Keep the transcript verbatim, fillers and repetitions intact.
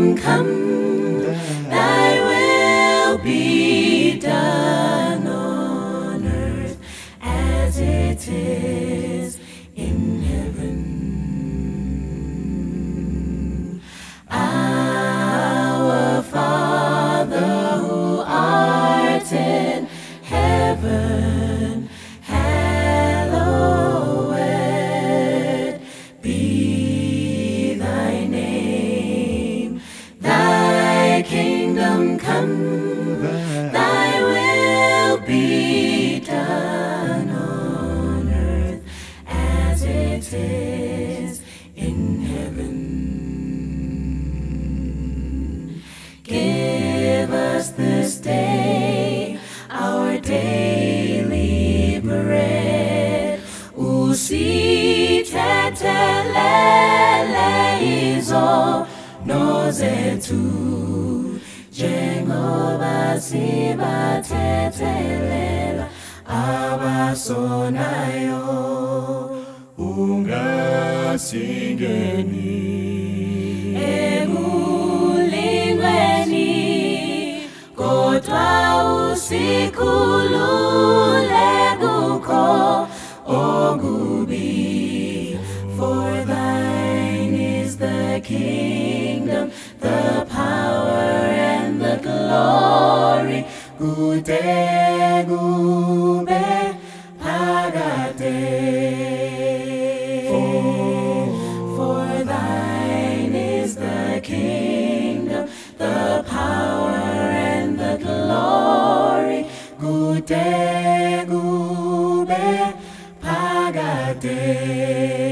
kingdom come, thy will be done on earth as it is in heaven. Our Father who art in heaven, hallowed be thy name. Thy kingdom come, thy will be done on earth as it is in heaven. Give us this day our daily bread. Usi tethelele izo nozethu njengoba sibathethelela abasonayo. Ungasingeni Ekulingweni kodwa usikhulule kukho okubi. For thine is the kingdom, the power and the glory. Kude kube phakade. For thine is the kingdom, the power and the glory. Kude kube phakade.